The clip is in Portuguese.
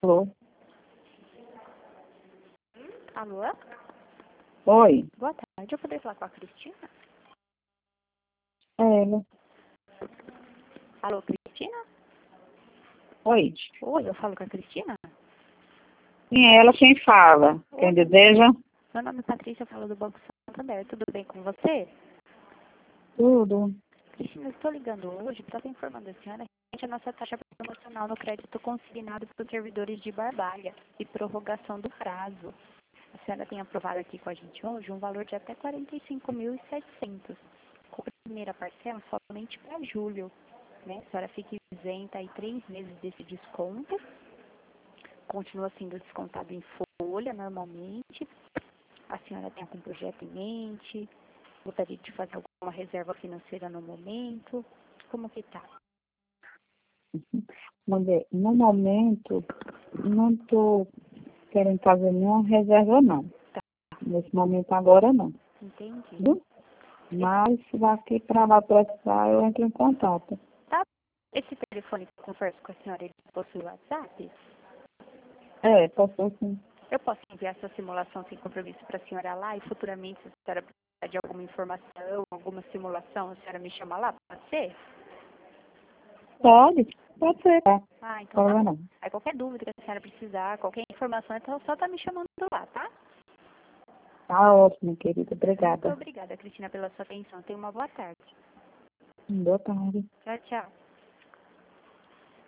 Alô? Alô? Oi, Boa tarde, eu poderia falar com a Cristina? é ela. Alô, Cristina? Oi. Oi, eu falo com a Cristina? Sim, é ela quem fala. Quem deseja? Meu nome é Patrícia, eu falo do Banco Santander. Tudo bem com você? Tudo. Cristina, eu estou ligando hoje para estar informando a senhora que a nossa taxa promocional no crédito consignado para os servidores de Barbalha e prorrogação do prazo. A senhora tem aprovado aqui com a gente hoje um valor de até 45.700, com a primeira parcela somente para julho. Né? A senhora fica isenta aí 3 meses desse desconto, continua sendo descontado em folha normalmente. A senhora tem algum projeto em mente? Gostaria de fazer alguma reserva financeira no momento? Como que tá? Mulher, no momento, não estou querendo fazer nenhuma reserva, não. Tá, Nesse momento agora, não. entendi. Viu? Mas se daqui para lá precisar, eu entro em contato. Tá. Esse telefone que eu converso com a senhora, ele possui WhatsApp? É, posso sim. Eu posso enviar essa simulação sem compromisso para a senhora lá e futuramente, se a senhora precisar de alguma informação, alguma simulação, a senhora me chama lá, pode ser? Pode ser. Tá. Ah, então tá Problema bom. não. Aí qualquer dúvida que a senhora precisar, qualquer informação, então só tá me chamando lá, tá? Tá ótimo, querida. Muito Obrigada. obrigada, Cristina, pela sua atenção. Tenha uma boa tarde. Boa tarde. Tchau, tchau.